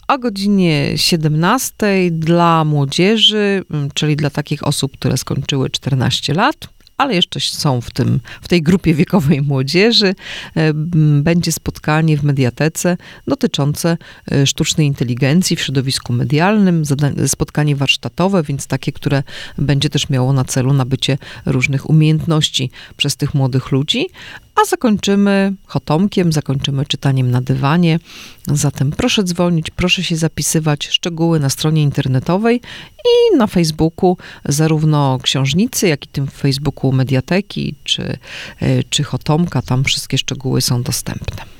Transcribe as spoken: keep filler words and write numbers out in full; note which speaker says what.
Speaker 1: o godzinie siedemnastej dla młodzieży, czyli dla takich osób, które skończyły czternaście lat, ale jeszcze są w tym, w tej grupie wiekowej młodzieży, będzie spotkanie w Mediatece dotyczące sztucznej inteligencji w środowisku medialnym, spotkanie warsztatowe, więc takie, które będzie też miało na celu nabycie różnych umiejętności przez tych młodych ludzi, a zakończymy chotomkiem, zakończymy czytaniem na dywanie. Zatem proszę dzwonić, proszę się zapisywać, szczegóły na stronie internetowej i na Facebooku zarówno książnicy, jak i tym w Facebooku Mediateki czy, czy chotomka, tam wszystkie szczegóły są dostępne.